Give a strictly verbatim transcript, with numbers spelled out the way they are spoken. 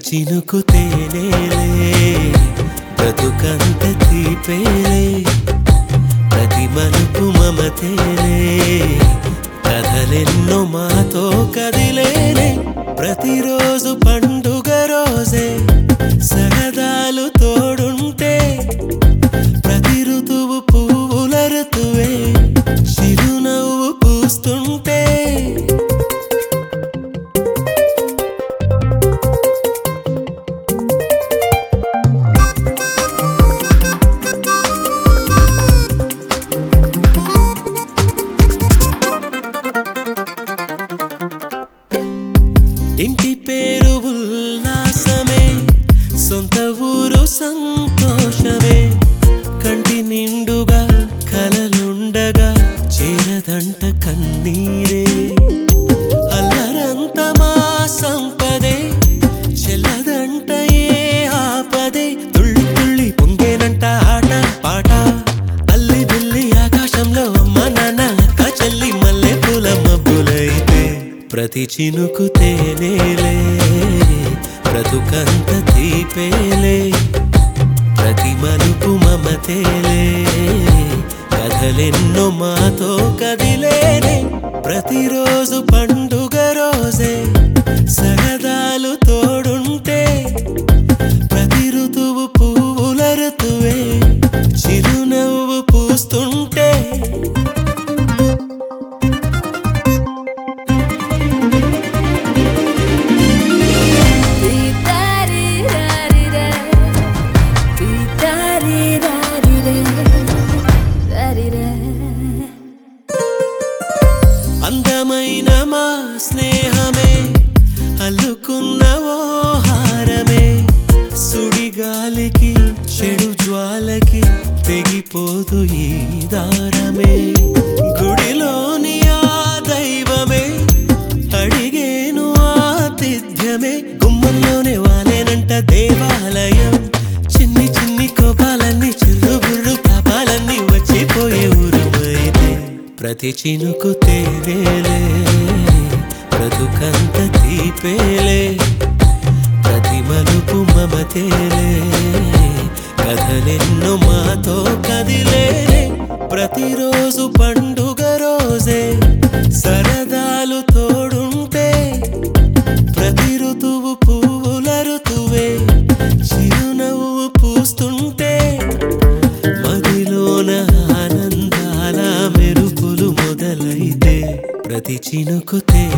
చినుకు తేనేలే బ్రతుకంత తీపేలే ప్రతి మలుపు మమతేలే కథలెన్నో మాతో కదిలేనే ప్రతిరోజు పండుగ రోజే సరదాలు తోడుంటే ప్రతి ఋతువు పువ్వుల ఋతువే చిరునవ్వు పూస్తుంటే ఇంటి పేరు ఉల్లాసమే సొంత ఊరు సంతోషమే కంటి నిండుగా కలలుండగా చేరదంట కన్నీరే అల్లరంత మా సంపదే చెల్లదంట ఏ ఆపదే తుళ్ళి తుళ్ళి పొంగేనంట ఆట పాట అల్లి బిల్లి ఆకాశంలో అమ్మ నాన్న అక్క చెల్లి మల్లె పూల మబ్బులైతే ప్రతి చినుకు తేనేలే బ్రతుకంత తీపేలే ప్రతి మలుపు మమతేలే కథలెన్నో మాతో కదిలేనే ప్రతిరోజు పండుగ రోజే సరదాలు తోడుంటే ప్రతి ఋతువు పువ్వుల ఋతువే చిరునవ్వు పూస్తుంటే అందమైన మా స్నేహమే అల్లుకున్న ఓ హారమే సుడిగాలికి చెడు జ్వాలకి తెగిపోదు ఈ దారమే గుడిలోని ఆ దైవమే అడిగేను ఆతిథ్యమే గుమ్మంలోనే వాలేనంట దేవాలయం చిన్ని చిన్ని కోపాలన్నీ చిల్లు బుర్రు పాపాలన్నీ వచ్చిపోయే ఊరుమైతే ప్రతి చినుకు తేనేలే బ్రతుకంత తీపేలే ప్రతి మలుపు మమతేలే కథలెన్నో మాతో కదిలేనే ప్రతిరోజు పండుగ రోజే సరదాలు తోడుంటే ప్రతి ఋతువు పువ్వుల ఋతువే చిరునవ్వు పూస్తుంటే మదిలోన ఆనందాల మెరుపులు మొదలైతే ప్రతి చినుకు